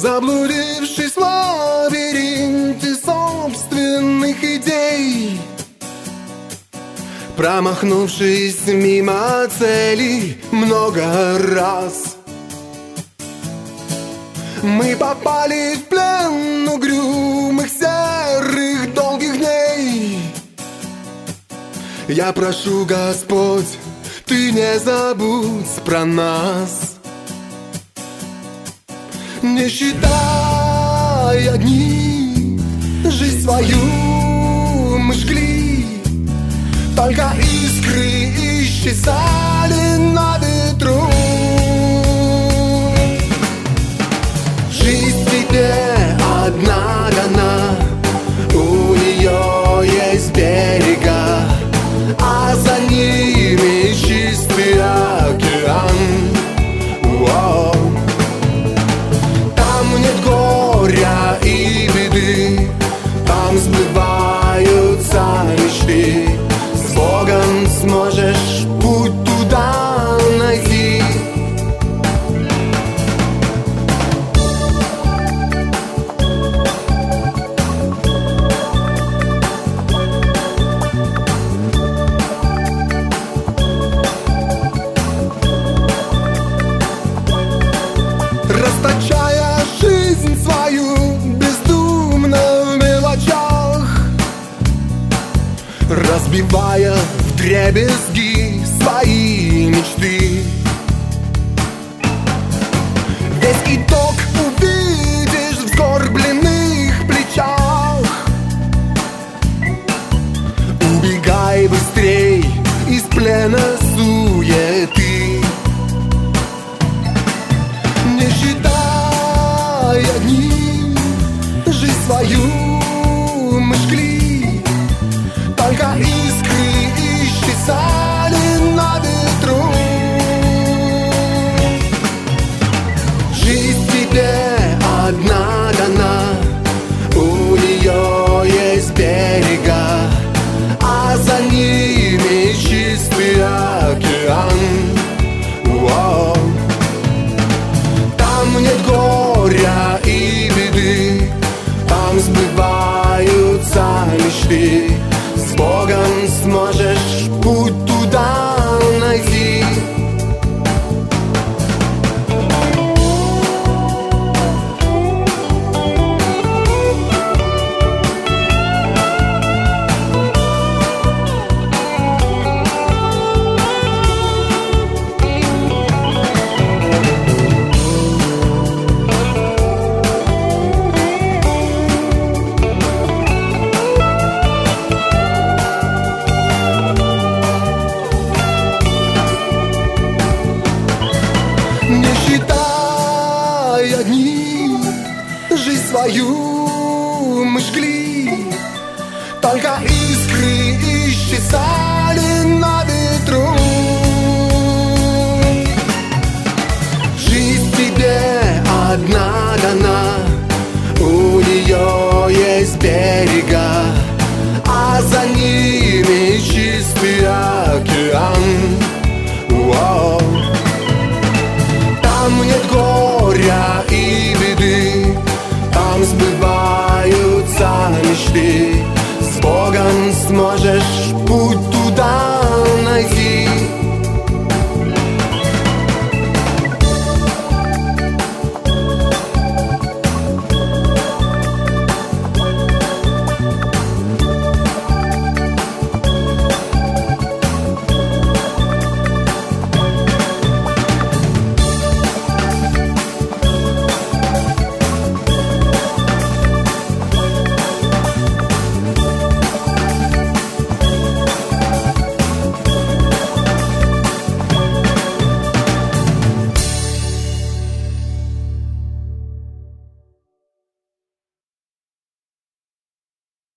заблудившись в лабиринте собственных идей, промахнувшись мимо цели много раз. Мы попали в плен угрюмых, серых, долгих дней. Я прошу, Господь, Ты не забудь про нас. Не считай одни, жизнь свою мы жгли, только искры исчезали на ветру. Жизнь тебе одна дана, у нее есть берега, а за ними чистый океан. Воу. Там нет горя и беды, там сбываются мечты. С Богом сможешь путь туда найти. Расточая жизнь свою бездумно в мелочах, разбивая вдребезги свои мечты. Весь итог увидишь в сгорбленных плечах. Убегай быстрей из плена суеты. Не считай одним, жизнь свою мы жгли, только искры исчезали на ветру. Жизнь тебе одна дана, у нее есть берега, а за ними чистый океан. Воу. Там нет горя и беды, там сбываются мечты. С Богом сможешь путь туда найти. Не считай одни, жизнь свою мы жгли, только